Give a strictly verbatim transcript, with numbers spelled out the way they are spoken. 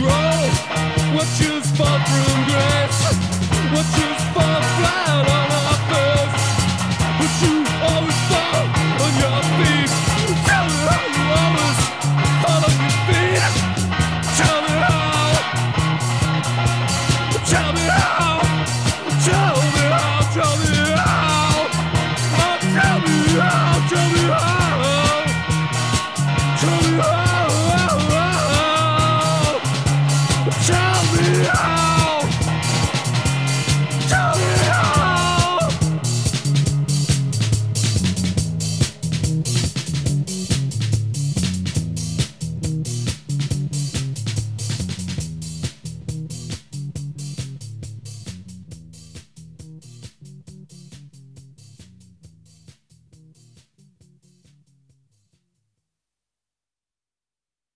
roll. Watch us fall from grace. Watch us fall flat on our face. But you always fall on your feet. Tell me how you always fall on your feet. Tell me how. Tell me how. Tell me how. Tell me how. Oh, tell me how. Tell me how. Tell me how. Tell me how.